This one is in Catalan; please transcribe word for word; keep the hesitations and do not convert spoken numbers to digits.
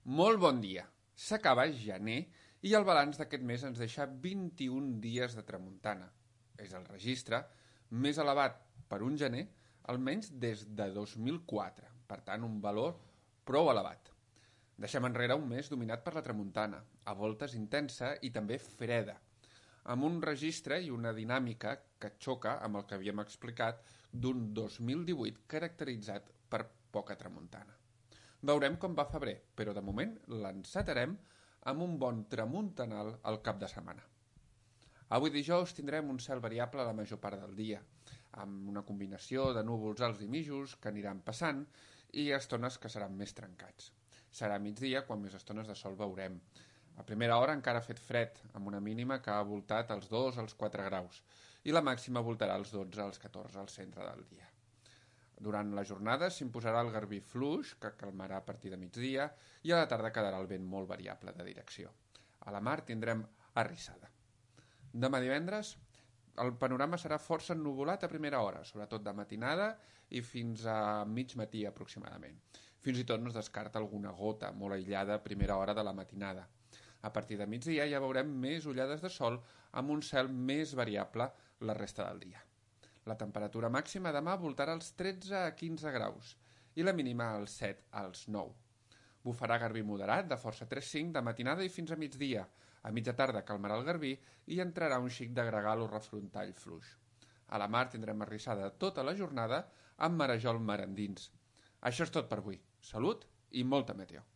Molt bon dia. S'acaba gener i el balanç d'aquest mes ens deixa vint-i-un dies de tramuntana. És el registre més elevat per un gener, almenys des de dos mil quatre. Per tant, un valor prou elevat. Deixem enrere un mes dominat per la tramuntana, a voltes intensa i també freda, amb un registre i una dinàmica que xoca amb el que havíem explicat d'un dos mil divuit caracteritzat per poca tramuntana. Veurem com va febrer, però de moment l'encetarem amb un bon tramuntanal al cap de setmana. Avui dijous tindrem un cel variable la major part del dia, amb una combinació de núvols alts i mitjos que aniran passant i estones que seran més trencats. Serà migdia quan més estones de sol veurem. A primera hora encara ha fet fred, amb una mínima que ha voltat als dos als quatre graus, i la màxima voltarà als dotze als catorze al centre del dia. Durant la jornada s'imposarà el garbí fluix, que calmarà a partir de migdia, i a la tarda quedarà el vent molt variable de direcció. A la mar tindrem arrissada. Demà divendres el panorama serà força ennuvolat a primera hora, sobretot de matinada i fins a mig matí aproximadament. Fins i tot no es descarta alguna gota molt aïllada a primera hora de la matinada. A partir de migdia ja veurem més ullades de sol amb un cel més variable la resta del dia. La temperatura màxima demà voltarà als tretze a quinze graus i la mínima als set als nou. Bufarà garbí moderat de força tres cinc de matinada i fins a migdia. A mitja tarda calmarà el garbí i entrarà un xic de gregal o refrontall fluix. A la mar tindrem arrissada tota la jornada amb marejol mar endins. Això és tot per avui. Salut i molta meteo.